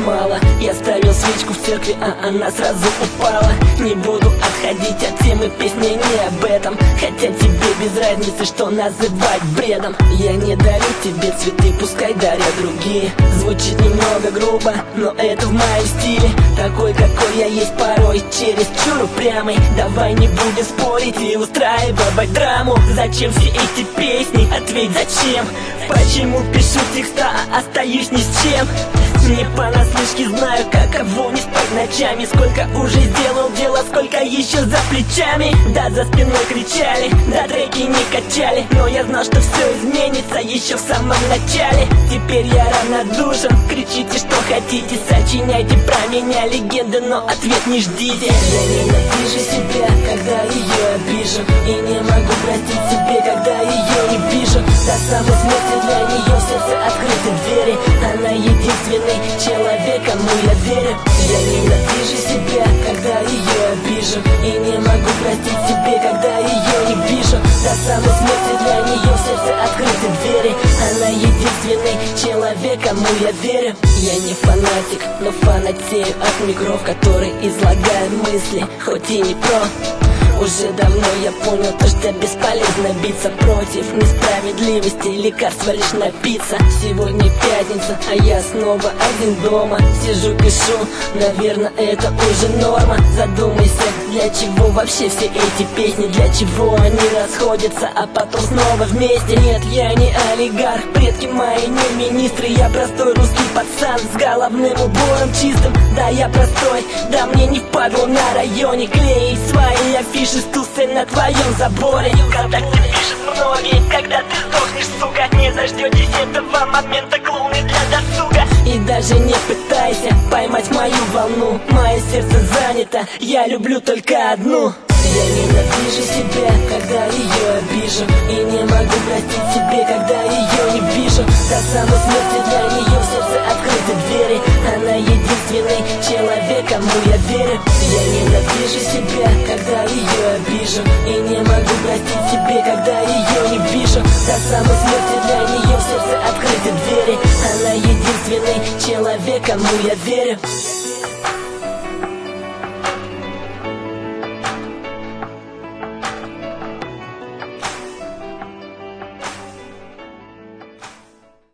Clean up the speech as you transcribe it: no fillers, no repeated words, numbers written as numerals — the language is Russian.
мало. Я ставил свечку в церкви, а она сразу упала. Не буду отходить от темы, песня не об этом, хотя тебе без разницы, что называть бредом. Я не дарю тебе цветы, пускай дарят другие. Звучит немного грубо, но это в моем стиле. Такой, какой я есть порой, чересчур упрямый. Давай не будем спорить и устраивать драму. Зачем все эти песни? Ответь, зачем? Почему пишу текста, а остаюсь ни с чем? Не понаслышке знаю, каково не спать ночами. Сколько уже сделал дела, сколько еще за плечами. Да, за спиной кричали, да, треки не качали, но я знал, что все изменится еще в самом начале. Теперь я равнодушен, кричите, что хотите, сочиняйте про меня легенды, но ответ не ждите. Я ненавижу себя, когда ее обижу, и не могу простить себе, когда ее не вижу. До самой смерти для нее в сердце открыты двери. Она единственный человек, кому я верю. Я ненавижу себя, когда ее обижу, и не могу простить себе, когда ее не вижу. До самой смерти для нее в сердце открыты двери. Она единственный человек, кому я верю. Я не фанатик, но фанатею от микров, которые излагают мысли, хоть и не про. Уже давно я понял то, что бесполезно биться против несправедливости, лекарства лишь напиться. Сегодня пятница, а я снова один дома. Сижу, пишу, наверное, это уже норма. Задумайся, для чего вообще все эти песни? Для чего они расходятся, а потом снова вместе? Нет, я не олигарх, предки мои не министры. Я простой русский пацан с головным убором чистым. Да, я простой, да мне не впадло на районе клеить свои афиши с тусой на твоем заборе. ВКонтакте пишут многие, когда ты сдохнешь, сука. Не заждетесь этого момента, клоуны для досуга. И даже не пытайся поймать мою волну. Мое сердце занято, я люблю только одну. Я ненавижу себя, когда ее обижу, и не могу простить себе, когда ее не вижу. До самой смерти для нее в сердце открыты двери. Она единственный человек, кому я верю. Я ненавижу себя, когда ее обижу, и не могу простить себе, когда ее не вижу. До самой смерти для нее в сердце открыты двери. Она единственный человек, кому я верю.